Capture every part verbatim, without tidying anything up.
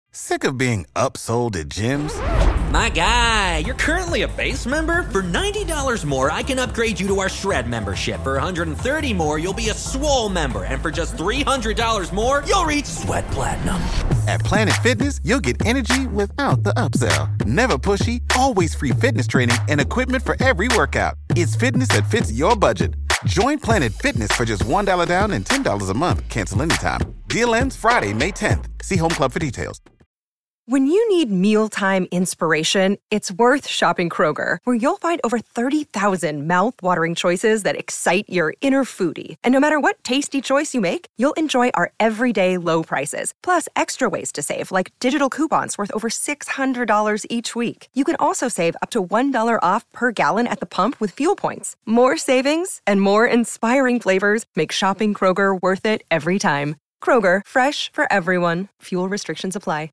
Sick of being upsold at gyms? My guy, you're currently a base member? For ninety dollars more, I can upgrade you to our Shred membership. For one hundred thirty dollars more, you'll be a Swole member. And for just three hundred dollars more, you'll reach Sweat Platinum. At Planet Fitness, you'll get energy without the upsell. Never pushy, always free fitness training and equipment for every workout. It's fitness that fits your budget. Join Planet Fitness for just one dollar down and ten dollars a month. Cancel anytime. Deal ends Friday, May tenth. See Home Club for details. When you need mealtime inspiration, it's worth shopping Kroger, where you'll find over thirty thousand mouth-watering choices that excite your inner foodie. And no matter what tasty choice you make, you'll enjoy our everyday low prices, plus extra ways to save, like digital coupons worth over six hundred dollars each week. You can also save up to one dollar off per gallon at the pump with fuel points. More savings and more inspiring flavors make shopping Kroger worth it every time. Kroger, fresh for everyone. Fuel restrictions apply.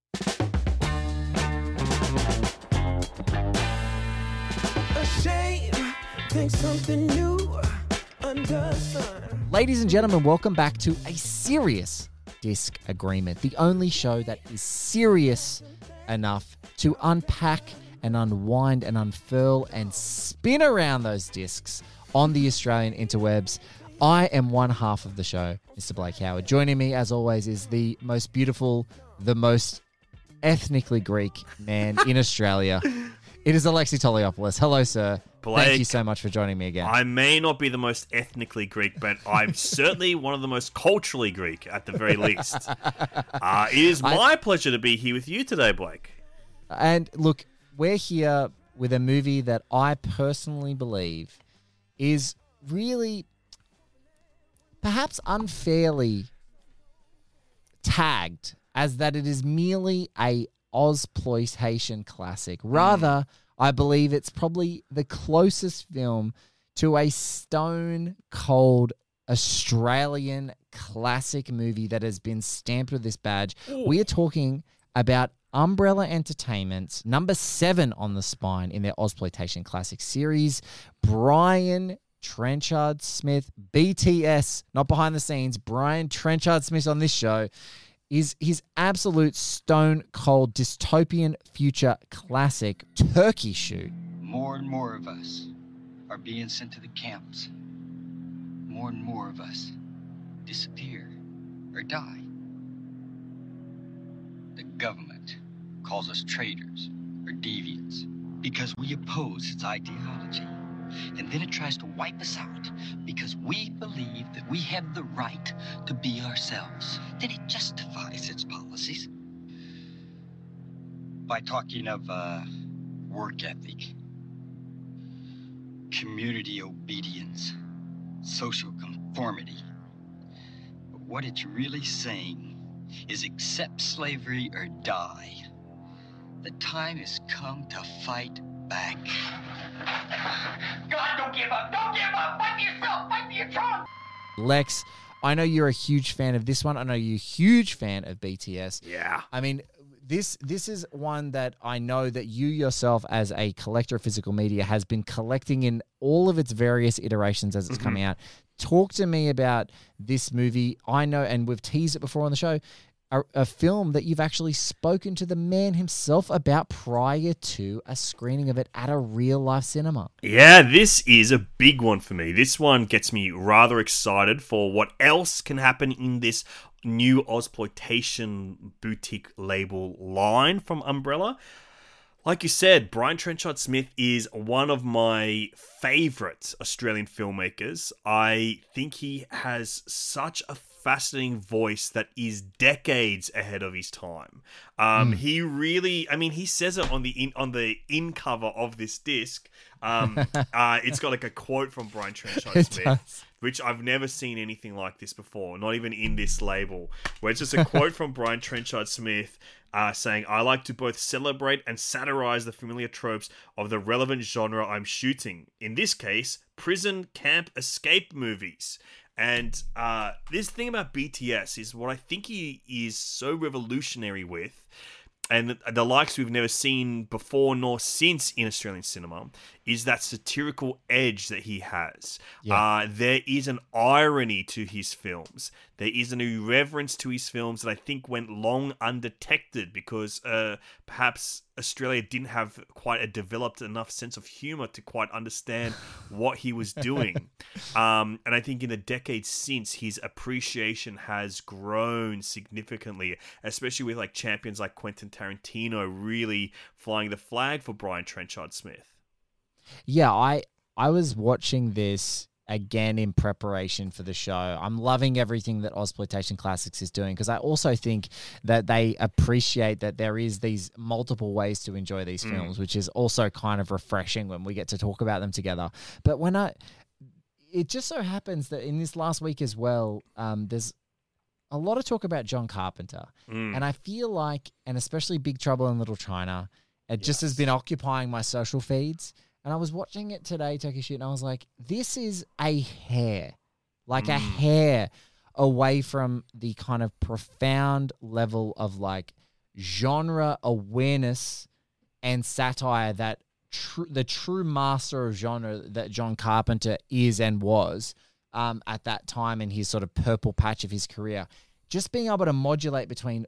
Something new under sun. Ladies and gentlemen, welcome back to a serious disc agreement. The only show that is serious enough to unpack and unwind and unfurl and spin around those discs on the Australian interwebs. I am one half of the show, Mister Blake Howard. Joining me, as always, is the most beautiful, the most ethnically Greek man in Australia. It is Alexi Toliopoulos. Hello, sir. Blake, thank you so much for joining me again. I may not be the most ethnically Greek, but I'm certainly one of the most culturally Greek, at the very least. Uh, it is my I, pleasure to be here with you today, Blake. And look, we're here with a movie that I personally believe is really, perhaps unfairly tagged as that it is merely a Ozploitation classic. Rather, mm. I believe it's probably the closest film to a stone-cold Australian classic movie that has been stamped with this badge. Ooh. We are talking about Umbrella Entertainment's number seven on the spine in their Ozploitation classic series, Brian Trenchard Smith, B T S, not behind the scenes, Brian Trenchard Smith on this show, is his absolute stone-cold dystopian future classic, Turkey Shoot. More and more of us are being sent to the camps. More and more of us disappear or die. The government calls us traitors or deviants because we oppose its ideology. And then it tries to wipe us out because we believe that we have the right to be ourselves. Then it justifies its policies by talking of uh, work ethic, community obedience, social conformity. But what it's really saying is accept slavery or die. The time has come to fight back. God, don't give up! Don't give up! Fight for yourself! Fight for your throne! Lex, I know you're a huge fan of this one. I know you're a huge fan of B T S. Yeah. I mean, this this is one that I know that you yourself, as a collector of physical media, has been collecting in all of its various iterations as it's mm-hmm. coming out. Talk to me about this movie. I know, and we've teased it before on the show, A, a film that you've actually spoken to the man himself about prior to a screening of it at a real-life cinema. Yeah, this is a big one for me. This one gets me rather excited for what else can happen in this new Ozploitation boutique label line from Umbrella. Like you said, Brian Trenchard Smith is one of my favourite Australian filmmakers. I think he has such a fascinating voice that is decades ahead of his time. Um, mm. He really, I mean, he says it on the in, on the in cover of this disc. Um, uh, it's got like a quote from Brian Trenchard Smith, does. Which I've never seen anything like this before, not even in this label, where it's just a quote from Brian Trenchard Smith uh, saying, "I like to both celebrate and satirize the familiar tropes of the relevant genre I'm shooting. In this case, prison camp escape movies." And uh, this thing about B T S is what I think he is so revolutionary with. and the likes we've never seen before nor since in Australian cinema, is that satirical edge that he has. Yeah. Uh, there is an irony to his films. There is an irreverence to his films that I think went long undetected because uh, perhaps Australia didn't have quite a developed enough sense of humor to quite understand what he was doing. Um, and I think in the decades since, his appreciation has grown significantly, especially with like champions like Quentin Tarantino really flying the flag for Brian Trenchard Smith. Yeah, I I was watching this again in preparation for the show. I'm loving everything that Ozploitation Classics is doing because I also think that they appreciate that there is these multiple ways to enjoy these Mm. films, which is also kind of refreshing when we get to talk about them together. But when I, it just so happens that in this last week as well, um, there's a lot of talk about John Carpenter. Mm. And I feel like, and especially Big Trouble in Little China, it just has Yes. been occupying my social feeds. And I was watching it today, Turkey Shoot, and I was like, this is a hair, like a Mm. hair away from the kind of profound level of like genre awareness and satire that tr- the true master of genre that John Carpenter is and was um, at that time in his sort of purple patch of his career. Just being able to modulate between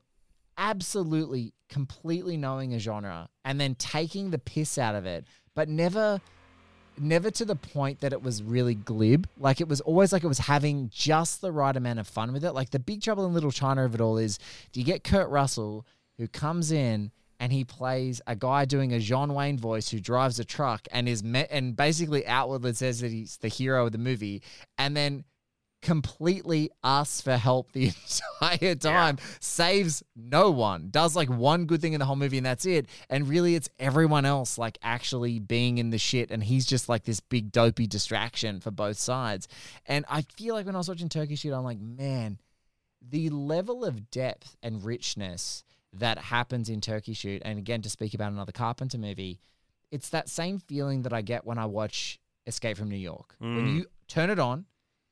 absolutely completely knowing a genre and then taking the piss out of it, but never never to the point that it was really glib. Like it was always like it was having just the right amount of fun with it. Like the Big Trouble in Little China of it all is, do you get Kurt Russell who comes in and he plays a guy doing a John Wayne voice who drives a truck and is met and basically outwardly says that he's the hero of the movie, and then completely asks for help the entire time, yeah. saves no one, does like one good thing in the whole movie and that's it. And really it's everyone else like actually being in the shit and he's just like this big dopey distraction for both sides. And I feel like when I was watching Turkey Shoot, I'm like, man, the level of depth and richness that happens in Turkey Shoot, and again, to speak about another Carpenter movie, it's that same feeling that I get when I watch Escape from New York. Mm. When you turn it on,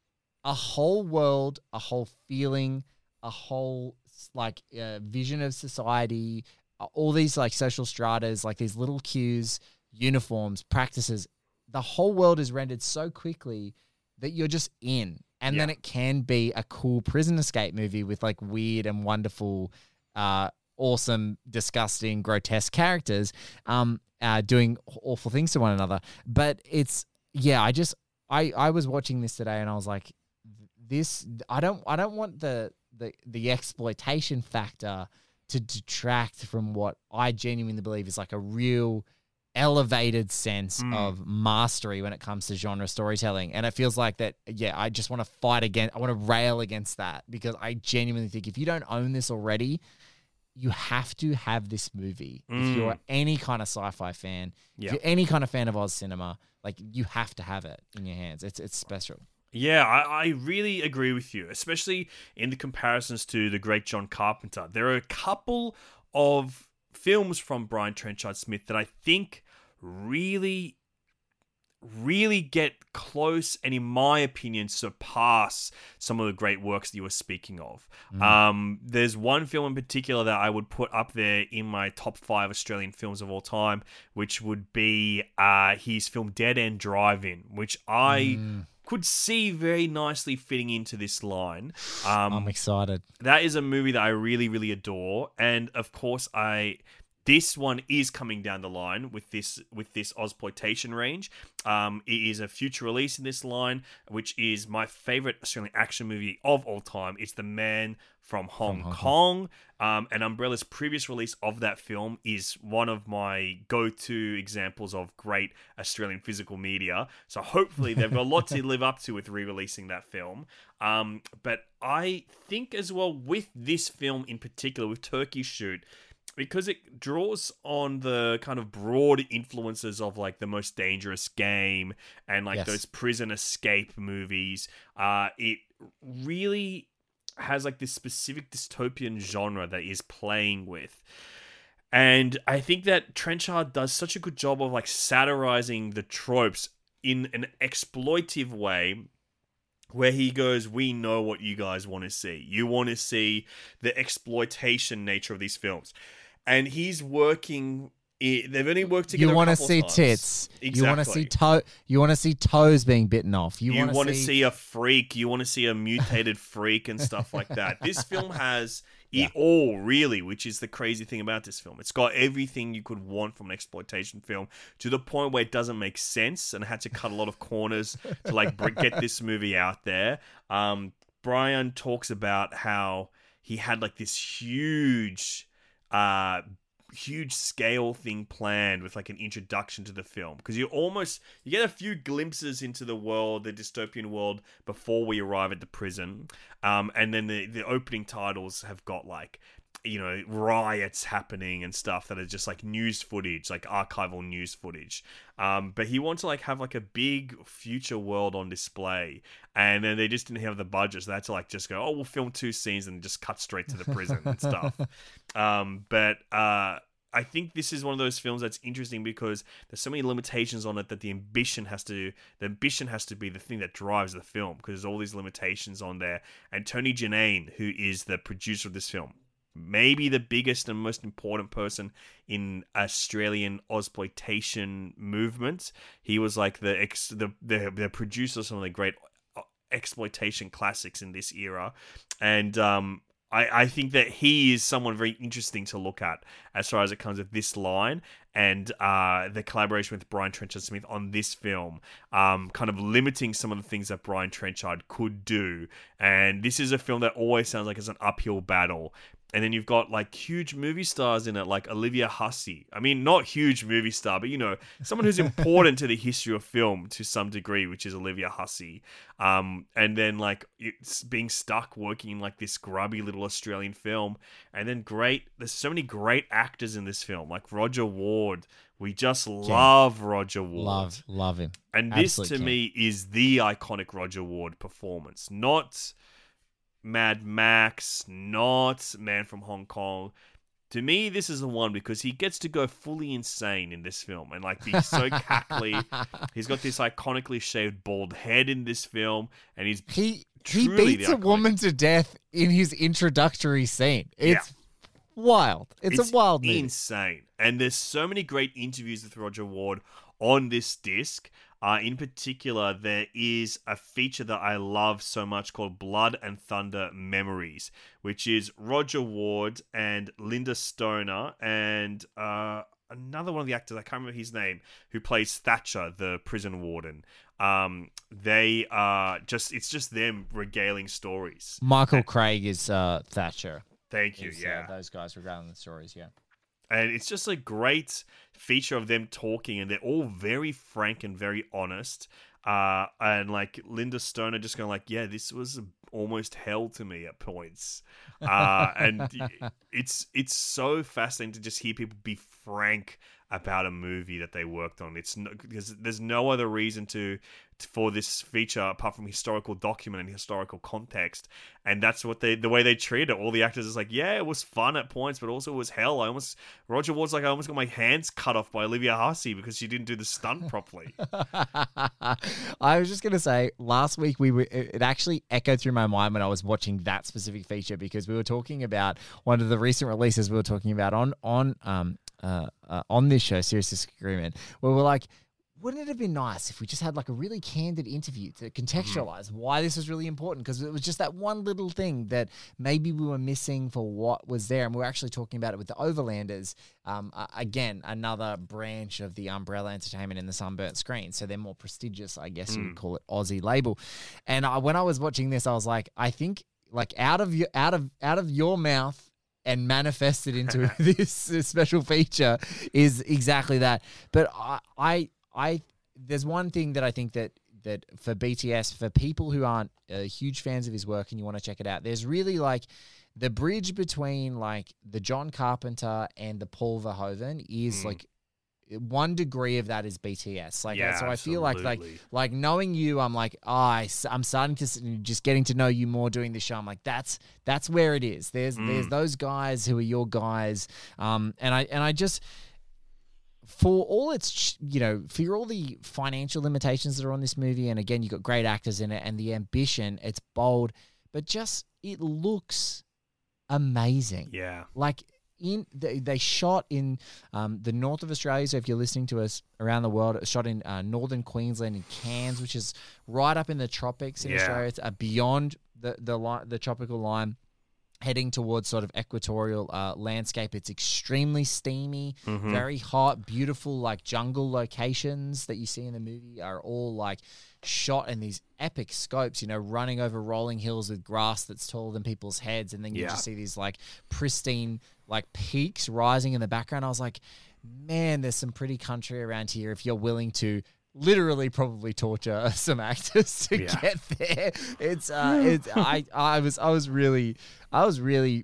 a whole world, a whole feeling, a whole like uh, vision of society, uh, all these like social stratas, like these little cues, uniforms, practices. The whole world is rendered so quickly that you're just in. And yeah. then it can be a cool prison escape movie with like weird and wonderful, uh, awesome, disgusting, grotesque characters um, uh, doing awful things to one another. But it's, yeah, I just, I, I was watching this today and I was like, This I don't I don't want the, the the exploitation factor to detract from what I genuinely believe is like a real elevated sense mm. of mastery when it comes to genre storytelling. And it feels like that, yeah, I just want to fight against, I want to rail against that because I genuinely think if you don't own this already, you have to have this movie. Mm. If you're any kind of sci-fi fan, yep. if you're any kind of fan of Oz cinema, like you have to have it in your hands. It's it's special. Yeah, I, I really agree with you, especially in the comparisons to the great John Carpenter. There are a couple of films from Brian Trenchard Smith that I think really, really get close and, in my opinion, surpass some of the great works that you were speaking of. Mm. Um, there's one film in particular that I would put up there in my top five Australian films of all time, which would be uh, his film Dead End Drive-In, which I... Mm. could see very nicely fitting into this line. Um, I'm excited. That is a movie that I really, really adore. And of course, I this one is coming down the line with this with this Ozploitation range. Um, it is a future release in this line, which is my favorite Australian action movie of all time. It's The Man from Hong, from Hong Kong. Kong. Um, and Umbrella's previous release of that film is one of my go-to examples of great Australian physical media. So hopefully they've got a lot to live up to with re-releasing that film. Um, but I think as well with this film in particular, with Turkey Shoot, because it draws on the kind of broad influences of like The Most Dangerous Game and like yes. those prison escape movies, uh, it really has like this specific dystopian genre that is playing with. And I think that Trenchard does such a good job of like satirizing the tropes in an exploitive way, where he goes, we know what you guys want to see. You want to see the exploitation nature of these films. and he's working. They've only worked together. You want to see times. tits. Exactly. You want to see toe. You want to see toes being bitten off. You, You want to see, see a freak. You want to see a mutated freak and stuff like that. This film has Yeah. it all, really, which is the crazy thing about this film. It's got everything you could want from an exploitation film to the point where it doesn't make sense and had to cut a lot of corners to like br- get this movie out there. Um, Brian talks about how he had like this huge, uh, huge scale thing planned with like an introduction to the film, because you almost you get a few glimpses into the world, the dystopian world, before we arrive at the prison, um and then the the opening titles have got like, you know, riots happening and stuff that are just like news footage, like archival news footage. Um, but he wanted to like have like a big future world on display, and then they just didn't have the budget, so they had to like just go, oh, we'll film two scenes and just cut straight to the prison and stuff. Um, but uh, I think this is one of those films that's interesting because there's so many limitations on it that the ambition has to the ambition has to be the thing that drives the film, because there's all these limitations on there. And Tony Jannane, who is the producer of this film, maybe the biggest and most important person in Australian Ozploitation movement. He was like the ex, the, the the producer of some of the great exploitation classics in this era, and um, I I think that he is someone very interesting to look at as far as it comes with this line and uh, the collaboration with Brian Trenchard Smith on this film, um, kind of limiting some of the things that Brian Trenchard could do. And this is a film that always sounds like it's an uphill battle. And then you've got like huge movie stars in it, like Olivia Hussey. I mean, not huge movie star, but you know, someone who's important to the history of film to some degree, which is Olivia Hussey. Um, and then like it's being stuck working in like this grubby little Australian film. And then great, there's so many great actors in this film, like Roger Ward. We just love Roger Ward. Love, love him. And this Absolute to king. me is the iconic Roger Ward performance, not Mad Max, not Man from Hong Kong. To me, this is the one because he gets to go fully insane in this film and like be so cackly. He's got this iconically shaved bald head in this film, and he's He he truly beats the a iconic- woman to death in his introductory scene. It's wild. It's, a wild movie. Insane. And there's so many great interviews with Roger Ward on this disc. Uh, in particular, there is a feature that I love so much called Blood and Thunder Memories, which is Roger Ward and Linda Stoner and uh, another one of the actors, I can't remember his name, who plays Thatcher, the prison warden. Um, they are just, it's just them regaling stories. Michael And- Craig is uh, Thatcher. Thank you, Is, yeah. Uh, those guys regaling the stories, yeah. And it's just a great feature of them talking, and they're all very frank and very honest. Uh, and like Linda Stoner just going like, yeah, this was almost hell to me at points. Uh, and it's it's so fascinating to just hear people be frank about a movie that they worked on. It's no, because there's no other reason to, to for this feature apart from historical document and historical context, and that's what they the way they treat it. All the actors is like, yeah, it was fun at points, but also it was hell. I almost Roger Ward's like, I almost got my hands cut off by Olivia Hussey because she didn't do the stunt properly. I was just gonna say, last week we were. It it actually echoed through my mind when I was watching that specific feature because we were talking about one of the recent releases we were talking about on on um uh, uh on this show, Serious Disagreement, where we're like, wouldn't it have been nice if we just had like a really candid interview to contextualize mm-hmm. why this was really important? Because it was just that one little thing that maybe we were missing for what was there. And we were actually talking about it with the Overlanders. Um, uh, again, another branch of the Umbrella Entertainment and the Sunburnt Screen. So they're more prestigious, I guess mm. you would call it, Aussie label. And I, when I was watching this, I was like, I think like out of your, out of, out of your mouth and manifested into this, this special feature is exactly that. But I, I, I there's one thing that I think that that for B T S, for people who aren't uh, huge fans of his work and you want to check it out, there's really like the bridge between like the John Carpenter and the Paul Verhoeven is mm. like one degree of that is B T S. Like yeah, so I absolutely. feel like like like knowing you, I'm like, oh, I, I'm starting to just getting to know you more doing this show. I'm like, that's that's where it is. There's mm. there's those guys who are your guys, um, and I and I just. For all its, you know, for all the financial limitations that are on this movie, and again, you've got great actors in it, and the ambition, it's bold, but just, it looks amazing. Yeah. Like, in they, they shot in um, the north of Australia. So if you're listening to us around the world, it shot in uh, northern Queensland and Cairns, which is right up in the tropics in Yeah. Australia. It's uh, beyond the the li- the tropical line, heading towards sort of equatorial uh, landscape. It's extremely steamy, Mhm. very hot, beautiful, like jungle locations that you see in the movie are all like shot in these epic scopes, you know, running over rolling hills with grass that's taller than people's heads. And then you Yeah. just see these like pristine like peaks rising in the background. I was like, man, there's some pretty country around here if you're willing to literally probably torture some actors to Yeah. get there. It's uh it's I I was I was really I was really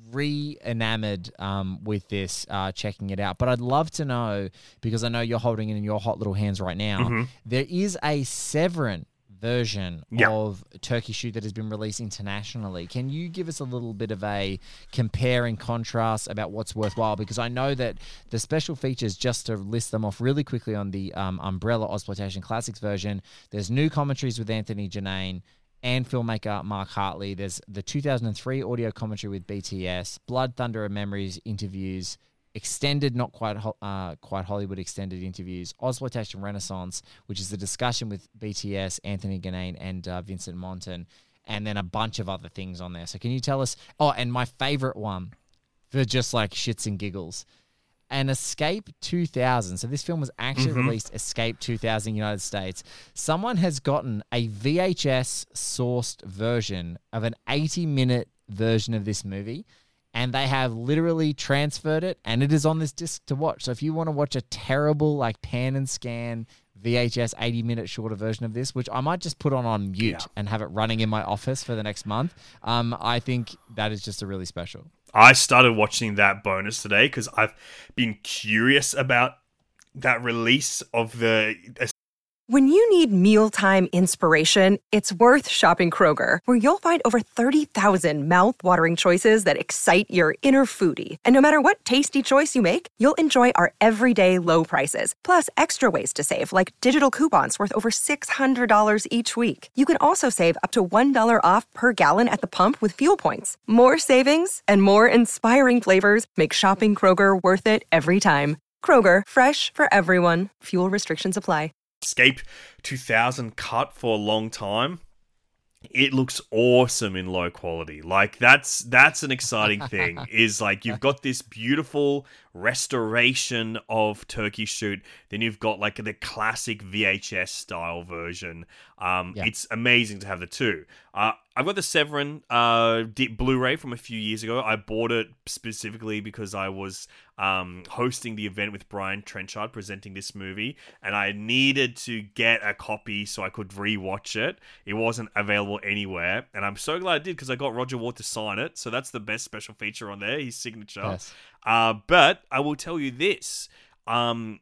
re-enamored um with this uh checking it out. But I'd love to know, because I know you're holding it in your hot little hands right now, Mhm. there is a Severin version Yeah. of Turkey Shoot that has been released internationally. Can you give us a little bit of a compare and contrast about what's worthwhile? Because I know that the special features, just to list them off really quickly on the um, Umbrella Ozploitation Classics version, there's new commentaries with Anthony Janane and filmmaker Mark Hartley. There's the two thousand three audio commentary with B T S, Blood, Thunder and Memories interviews, extended, not quite ho- uh, quite Hollywood extended interviews, Ozploitation Renaissance, which is the discussion with B T S, Anthony Ganane, and uh, Vincent Monton, and then a bunch of other things on there. So can you tell us? Oh, and my favorite one for just like shits and giggles, an Escape two thousand. So this film was actually Mhm. released Escape two thousand United States. Someone has gotten a V H S sourced version of an eighty minute version of this movie, and they have literally transferred it, and it is on this disc to watch. So if you want to watch a terrible like pan and scan V H S eighty minute shorter version of this, which I might just put on on mute Yeah. and have it running in my office for the next month, um, I think that is just a really special. I started watching that bonus today because I've been curious about that release of the. When you need mealtime inspiration, it's worth shopping Kroger, where you'll find over thirty thousand mouthwatering choices that excite your inner foodie. And no matter what tasty choice you make, you'll enjoy our everyday low prices, plus extra ways to save, like digital coupons worth over six hundred dollars each week. You can also save up to one dollar off per gallon at the pump with fuel points. More savings and more inspiring flavors make shopping Kroger worth it every time. Kroger, fresh for everyone. Fuel restrictions apply. Escape two thousand cut for a long time. It looks awesome in low quality. Like that's that's an exciting thing. Is like you've got this beautiful restoration of Turkey Shoot, then you've got like the classic V H S style version. Um, Yeah. It's amazing to have the two. Uh, I've got the Severin uh, di- Blu-ray from a few years ago. I bought it specifically because I was um, hosting the event with Brian Trenchard presenting this movie, and I needed to get a copy so I could rewatch it. It wasn't available anywhere, and I'm so glad I did because I got Roger Ward to sign it. So that's the best special feature on there, his signature. Yes. Uh, but I will tell you this: um,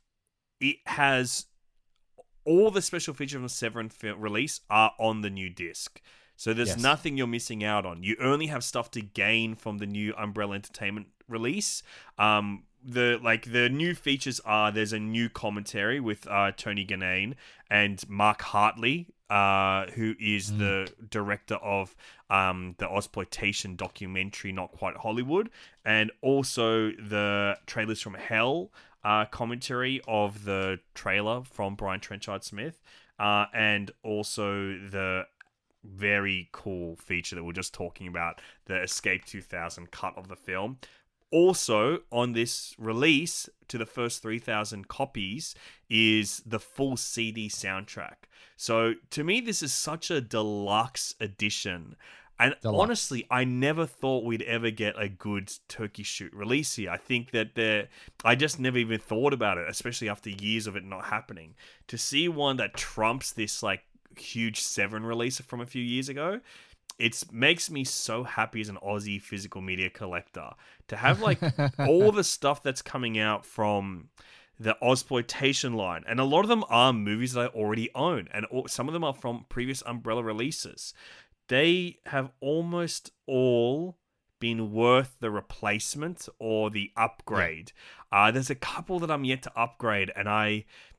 it has all the special features of the Severin film release are on the new disc. So there's Yes. nothing you're missing out on. You only have stuff to gain from the new Umbrella Entertainment release. Um, the like the new features are there's a new commentary with uh, Tony Ganane and Mark Hartley, uh, who is Mm. the director of um, the Ozploitation documentary Not Quite Hollywood, and also the Trailers from Hell uh, commentary of the trailer from Brian Trenchard Smith, uh, and also the very cool feature that we're just talking about, the Escape two thousand cut of the film. Also, on this release to the first three thousand copies is the full C D soundtrack. So, to me, this is such a deluxe edition. And Deluxe. honestly, I never thought we'd ever get a good Turkey Shoot release here. I think that there, I just never even thought about it, especially after years of it not happening. To see one that trumps this, like, huge Severin release from a few years ago, it makes me so happy as an Aussie physical media collector to have like all the stuff that's coming out from the Ozploitation line, and a lot of them are movies that I already own, and all, some of them are from previous Umbrella releases. They have almost all been worth the replacement or the upgrade. Yeah. Uh, there's a couple that I'm yet to upgrade, and I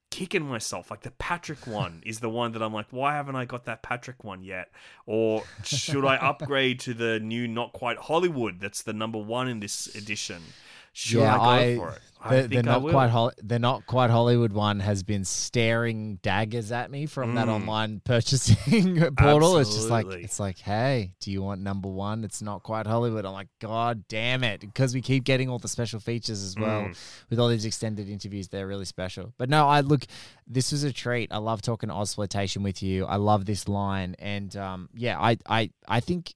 kicking myself. Like the Patrick one is the one that I'm like, why haven't I got that Patrick one yet? Or should I upgrade to the new Not Quite Hollywood that's the number one in this edition? Should yeah, I go I, for it? I the, think the I not will. quite Hol- the not quite Hollywood one has been staring daggers at me from that Mm. online purchasing portal. It's just like Absolutely. it's like, hey, do you want number one? It's Not Quite Hollywood. I'm like, God damn it, because we keep getting all the special features as well Mm. with all these extended interviews. They're really special. But no, I look, this was a treat. I love talking Ozploitation with you. I love this line, and um, yeah, I I I think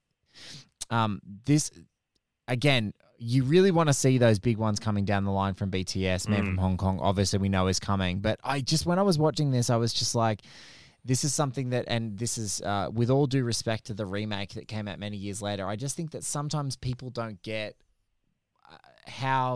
um this again. You really want to see those big ones coming down the line from B T S. Man Mm. from Hong Kong, obviously, we know is coming. But I just, when I was watching this, I was just like, this is something that, and this is, uh, with all due respect to the remake that came out many years later, I just think that sometimes people don't get uh, how,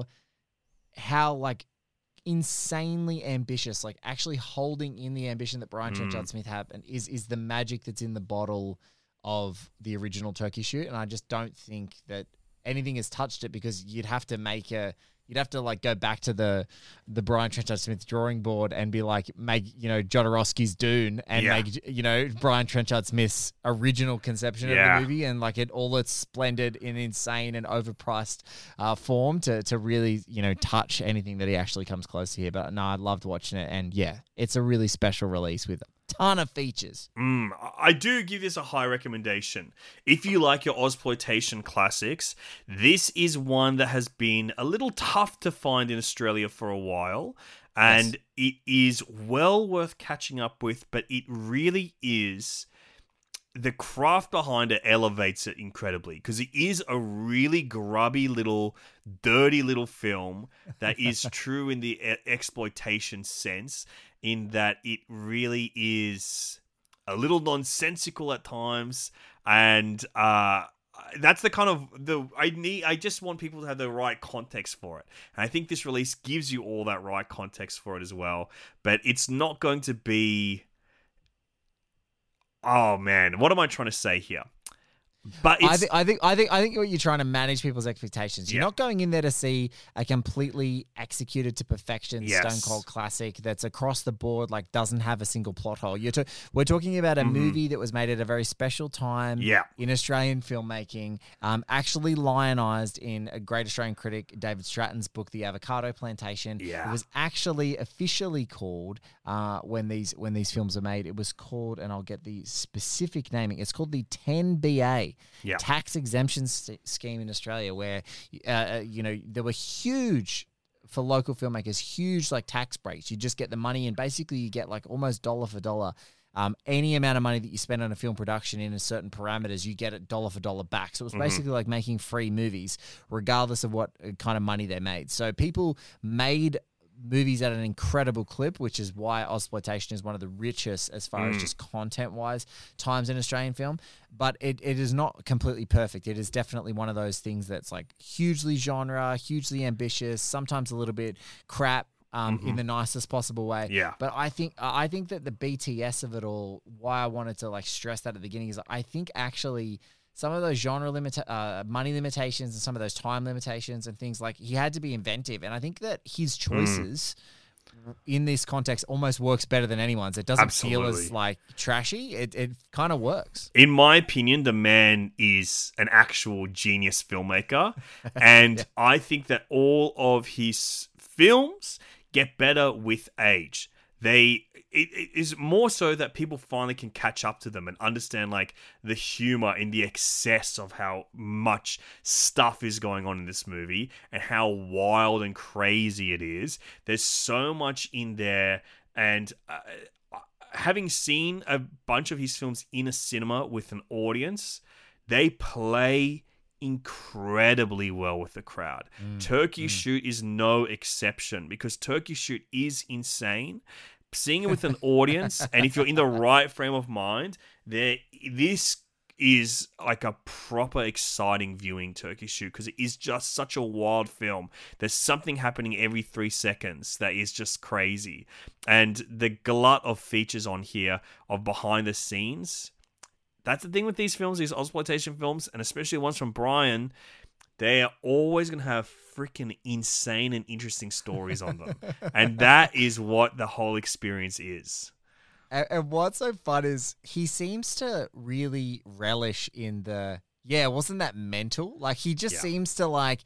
how like insanely ambitious, like actually holding in the ambition that Brian Mm. Trenchard Smith had, and is is the magic that's in the bottle of the original Turkey Shoot. And I just don't think that anything has touched it, because you'd have to make a, you'd have to like go back to the the Brian Trenchard Smith drawing board and be like, make, you know, Jodorowsky's Dune and Yeah. make, you know, Brian Trenchard Smith's original conception Yeah. of the movie, and like it all its splendid and insane and overpriced uh, form to to really, you know, touch anything that he actually comes close to here. But no, I loved watching it, and yeah, it's a really special release with a ton of features. Mm, I do give this a high recommendation. If you like your Ozploitation classics, this is one that has been a little tough to find in Australia for a while, and it is well worth catching up with, but it really is... The craft behind it elevates it incredibly, because it is a really grubby little, dirty little film that is true in the e- exploitation sense, in that it really is a little nonsensical at times, and uh, that's the kind of the I need. I just want people to have the right context for it, and I think this release gives you all that right context for it as well. But it's not going to be. Oh man, what am I trying to say here? But it's, I think, I think, I think, I think what you're trying to manage people's expectations. You're Yeah. not going in there to see a completely executed to perfection Yes. Stone Cold classic that's across the board, like doesn't have a single plot hole. You're to, we're talking about a Mhm. movie that was made at a very special time Yeah. in Australian filmmaking, um, actually lionized in a great Australian critic, David Stratton's book, The Avocado Plantation. Yeah. It was actually officially called, uh, when these when these films are made, it was called, and I'll get the specific naming, it's called the ten B A. Yeah. Tax exemption st- scheme in Australia, where uh, you know there were huge for local filmmakers, huge like tax breaks. You just get the money, and basically you get like almost dollar for dollar. Um, any amount of money that you spend on a film production in a certain parameters, you get it dollar for dollar back. So it was Mhm. basically like making free movies, regardless of what uh, kind of money they made. So people made movies at an incredible clip, which is why Ozploitation is one of the richest as far as Mm. just content-wise times in Australian film. But it, it is not completely perfect. It is definitely one of those things that's like hugely genre, hugely ambitious, sometimes a little bit crap, um, in Mhm. the nicest possible way. Yeah. But I think I think that the B T S of it all, why I wanted to like stress that at the beginning, is I think actually some of those genre limit, uh, money limitations, and some of those time limitations and things, like he had to be inventive. And I think that his Mm. choices in this context almost works better than anyone's. It doesn't feel as Absolutely. like trashy. It it kind of works. In my opinion, the man is an actual genius filmmaker. And I think that all of his films get better with age. They it, it is more so that people finally can catch up to them and understand like the humor in the excess of how much stuff is going on in this movie and how wild and crazy it is. There's so much in there, and uh, having seen a bunch of his films in a cinema with an audience, they play incredibly well with the crowd. Turkey Shoot is no exception, because Turkey Shoot is insane. Seeing it with an audience, and if you're in the right frame of mind, there this is like a proper exciting viewing, Turkey Shoot, because it is just such a wild film. There's something happening every three seconds that is just crazy. And the glut of features on here of behind the scenes, that's the thing with these films, these Ozploitation films, and especially ones from Brian, they are always going to have freaking insane and interesting stories on them. And that is what the whole experience is. And, and what's so fun is he seems to really relish in the, yeah, wasn't that mental? Like, he just Yeah. seems to like,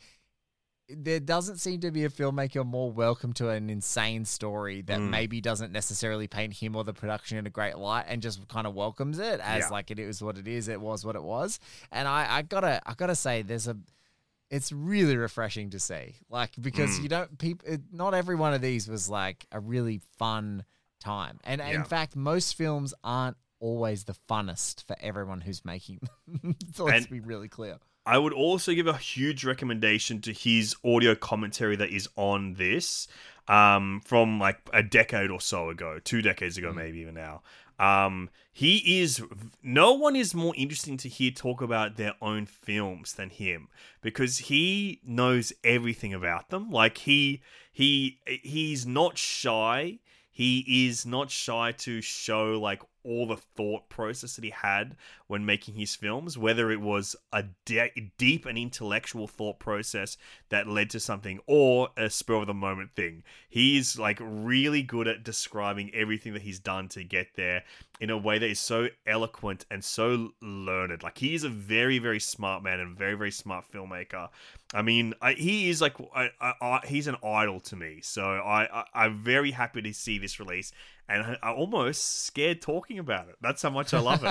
there doesn't seem to be a filmmaker more welcome to an insane story that Mm. maybe doesn't necessarily paint him or the production in a great light and just kind of welcomes it as Yeah. like it is what it is. It was what it was. And I, I gotta, I gotta say there's a, it's really refreshing to see, like, because Mm. you don't, people, not every one of these was like a really fun time. And Yeah. in fact, most films aren't always the funnest for everyone who's making them. So let's And- be really clear. I would also give a huge recommendation to his audio commentary that is on this um, from like a decade or so ago, two decades ago, maybe even now. Um, he is, no one is more interesting to hear talk about their own films than him, because he knows everything about them. Like he, he, he's not shy. He is not shy to show like all the thought process that he had when making his films, whether it was a de- deep and intellectual thought process that led to something or a spur of the moment thing. He's like really good at describing everything that he's done to get there in a way that is so eloquent and so learned. Like, he is a very, very smart man and very, very smart filmmaker. I mean, I, he is like, I, I, I, he's an idol to me. So I, I, I'm very happy to see this release, and I, I'm almost scared talking about it. That's how much I love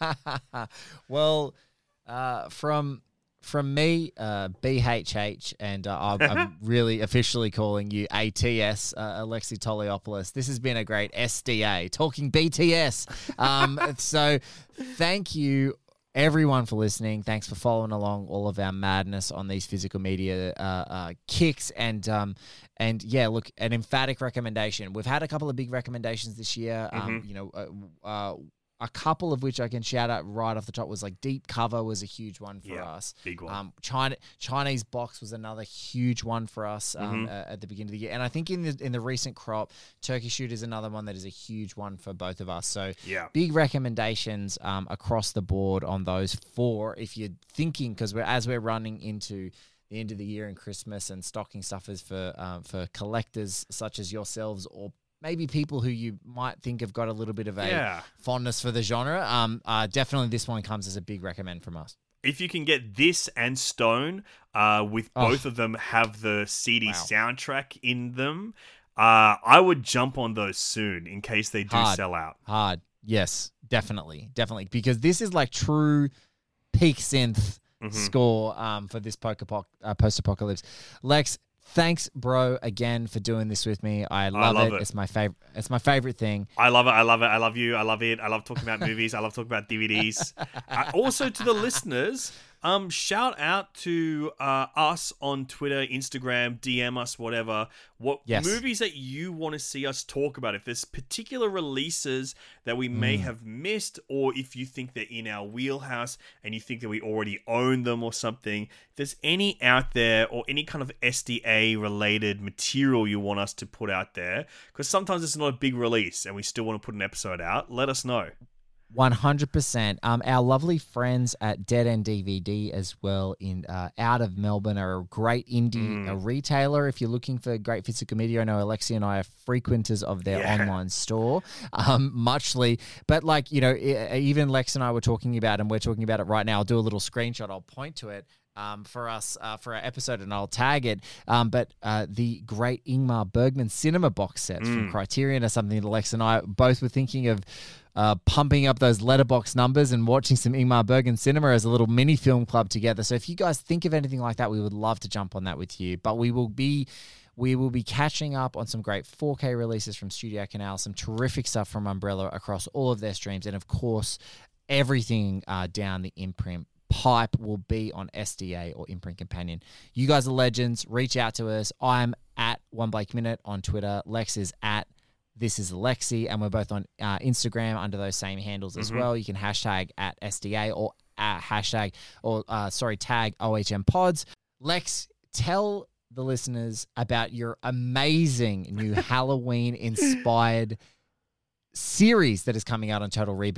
it. Well, uh, from from me, uh, B H H, and uh, I'm, I'm really officially calling you A T S, uh, Alexi Toliopoulos. This has been a great S D A, talking B T S. Um, so thank you, everyone, for listening. Thanks for following along all of our madness on these physical media uh, uh, kicks. And um, and yeah, look, an emphatic recommendation. We've had a couple of big recommendations this year. Um, Mhm. you know, uh, uh, a couple of which I can shout out right off the top was like Deep Cover was a huge one for Yeah, us. big one. Um, China Chinese Box was another huge one for us um, Mhm. uh, at the beginning of the year. And I think in the in the recent crop, Turkey Shoot is another one that is a huge one for both of us. So Yeah. big recommendations um, across the board on those four. If you're thinking, because we're as we're running into the end of the year and Christmas and stocking stuffers for um, for collectors such as yourselves, or maybe people who you might think have got a little bit of a Yeah. fondness for the genre, um, uh, definitely this one comes as a big recommend from us. If you can get this and Stone, uh, with Oh. both of them have the C D Wow. soundtrack in them, uh, I would jump on those soon in case they do Hard. sell out. Hard. Yes, definitely. Definitely. Because this is like true peak synth Mhm. score um, for this post-apoc- uh, post-apocalypse. Lex, thanks, bro, again for doing this with me. I love, love it. it. It's my favorite. It's my favorite thing. I love it. I love it. I love you. I love it. I love talking about movies. I love talking about D V Ds. Uh, also, to the listeners, um, shout out to uh, us on Twitter, Instagram, D M us, whatever. What Yes. movies that you want to see us talk about? If there's particular releases that we may Mm. have missed, or if you think they're in our wheelhouse and you think that we already own them or something, if there's any out there or any kind of S D A related material you want us to put out there, because sometimes it's not a big release and we still want to put an episode out, let us know. one hundred percent. Um, our lovely friends at Dead End D V D as well in uh, out of Melbourne are a great indie Mm. uh, retailer. If you're looking for great physical media, I know Alexi and I are frequenters of their Yeah. online store, um, muchly. But like, you know, e- even Lex and I were talking about, and we're talking about it right now. I'll do a little screenshot. I'll point to it. Um, for us, uh, for our episode, and I'll tag it. Um, but uh, the great Ingmar Bergman cinema box sets from Mm. Criterion are something that Lex and I both were thinking of uh, pumping up those letterbox numbers and watching some Ingmar Bergman cinema as a little mini film club together. So if you guys think of anything like that, we would love to jump on that with you. But we will be we will be catching up on some great four K releases from Studio Canal, some terrific stuff from Umbrella across all of their streams, and of course, everything uh, down the imprint pipe will be on S D A or Imprint Companion. You guys are legends. Reach out to us. I'm at One Blake Minute on Twitter. Lex is at This Is Alexi, and we're both on uh, Instagram under those same handles as Mhm. well. You can hashtag at S D A or at hashtag or uh, sorry tag O H M Pods. Lex, tell the listeners about your amazing new Halloween inspired series that is coming out on Total Reboot.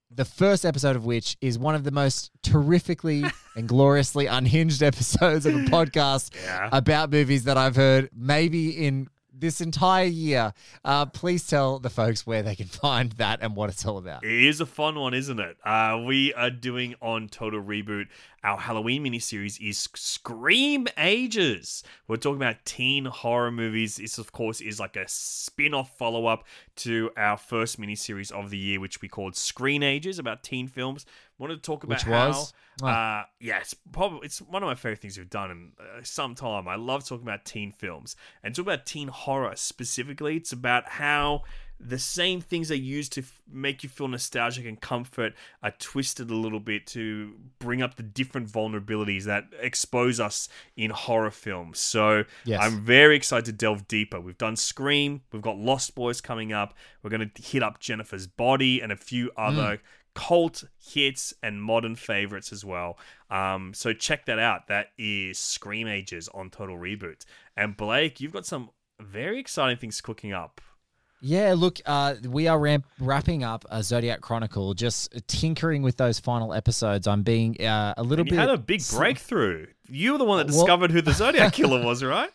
the first episode of which is one of the most terrifically and gloriously unhinged episodes of a podcast Yeah. about movies that I've heard maybe in this entire year. Uh, please tell the folks where they can find that and what it's all about. It is a fun one, isn't it? Uh, we are doing on Total Reboot. Our Halloween miniseries is Scream Ages. We're talking about teen horror movies. This, of course, is like a spin-off follow-up to our first miniseries of the year, which we called Screen Ages, about teen films. Wanted to talk about Which how... was? Oh. Uh, yeah, it's probably it's one of my favorite things we've done in uh, some time. I love talking about teen films and talk about teen horror specifically. It's about how the same things they use to f- make you feel nostalgic and comfort are twisted a little bit to bring up the different vulnerabilities that expose us in horror films. So Yes. I'm very excited to delve deeper. We've done Scream. We've got Lost Boys coming up. We're going to hit up Jennifer's Body and a few other cult hits and modern favorites as well. Um, so check that out. That is Scream Ages on Total Reboot. And Blake, you've got some very exciting things cooking up. Yeah, look, uh, we are ramp- wrapping up a Zodiac Chronicle, just tinkering with those final episodes. I'm being uh, a little And you bit... had a big breakthrough. You were the one that Well- discovered who the Zodiac Killer was, right?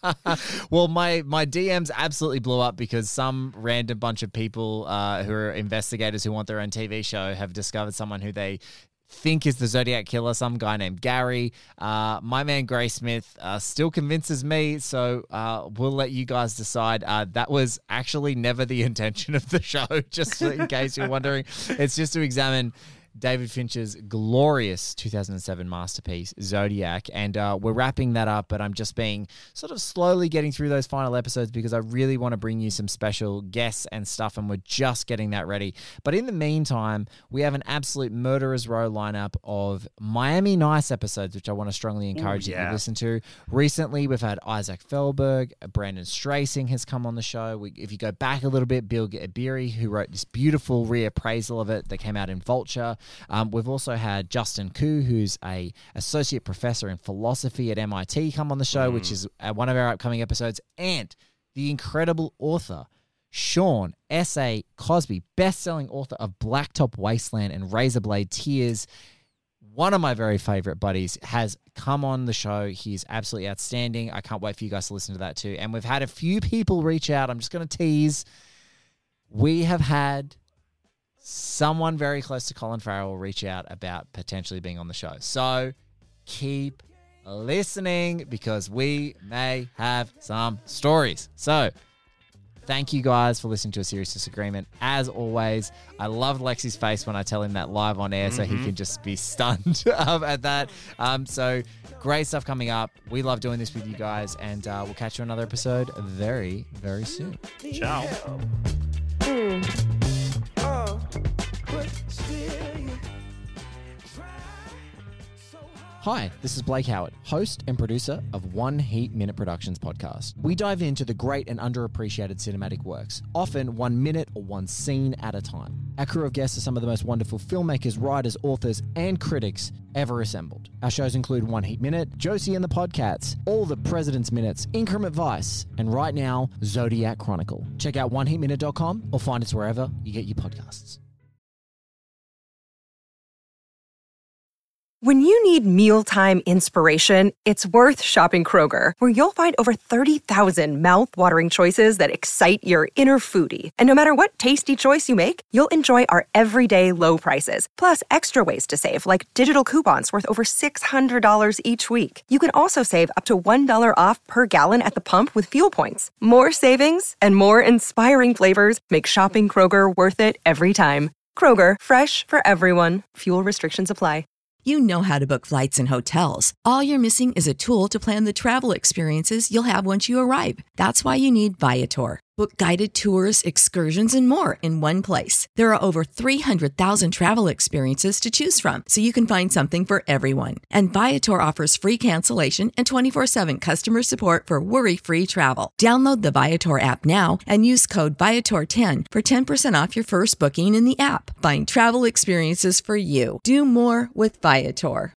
Well, my, my D Ms absolutely blew up because some random bunch of people uh, who are investigators who want their own T V show have discovered someone who they think is the Zodiac Killer, some guy named Gary. Uh, my man Gray Smith uh, still convinces me, so uh, we'll let you guys decide. Uh, that was actually never the intention of the show, just in case you're wondering. It's just to examine David Fincher's glorious two thousand seven masterpiece, Zodiac. And uh, we're wrapping that up, but I'm just being sort of slowly getting through those final episodes because I really want to bring you some special guests and stuff, and we're just getting that ready. But in the meantime, we have an absolute murderer's row lineup of Miami Nice episodes, which I want to strongly encourage Ooh, you yeah. to listen to. Recently, we've had Isaac Felberg, Brandon Stracing has come on the show. We, if you go back a little bit, Bill Abiri, who wrote this beautiful reappraisal of it that came out in Vulture. Um, we've also had Justin Koo, who's a associate professor in philosophy at M I T, come on the show, which is uh, one of our upcoming episodes, and the incredible author Sean S A Cosby, best-selling author of Blacktop Wasteland and Razorblade Tears. One of my very favorite buddies has come on the show. He's absolutely outstanding. I can't wait for you guys to listen to that too. And we've had a few people reach out. I'm just going to tease. We have had someone very close to Colin Farrell reach out about potentially being on the show. So keep listening because we may have some stories. So thank you guys for listening to A Serious Disagreement. As always, I loved Lexi's face when I tell him that live on air, so he can just be stunned um, at that. Um, so great stuff coming up. We love doing this with you guys, and uh, we'll catch you on another episode very, very soon. Ciao. Oh, but still you try so hard. Hi, this is Blake Howard, host and producer of One Heat Minute Productions podcast. We dive into the great and underappreciated cinematic works, often one minute or one scene at a time. Our crew of guests are some of the most wonderful filmmakers, writers, authors, and critics ever assembled. Our shows include One Heat Minute, Josie and the Podcats, All the President's Minutes, Increment Vice, and right now, Zodiac Chronicle. Check out one heat minute dot com or find us wherever you get your podcasts. When you need mealtime inspiration, it's worth shopping Kroger, where you'll find over thirty thousand mouth-watering choices that excite your inner foodie. And no matter what tasty choice you make, you'll enjoy our everyday low prices, plus extra ways to save, like digital coupons worth over six hundred dollars each week. You can also save up to one dollar off per gallon at the pump with fuel points. More savings and more inspiring flavors make shopping Kroger worth it every time. Kroger, fresh for everyone. Fuel restrictions apply. You know how to book flights and hotels. All you're missing is a tool to plan the travel experiences you'll have once you arrive. That's why you need Viator. Book guided tours, excursions, and more in one place. There are over three hundred thousand travel experiences to choose from, so you can find something for everyone. And Viator offers free cancellation and twenty-four seven customer support for worry-free travel. Download the Viator app now and use code Viator ten for ten percent off your first booking in the app. Find travel experiences for you. Do more with Viator.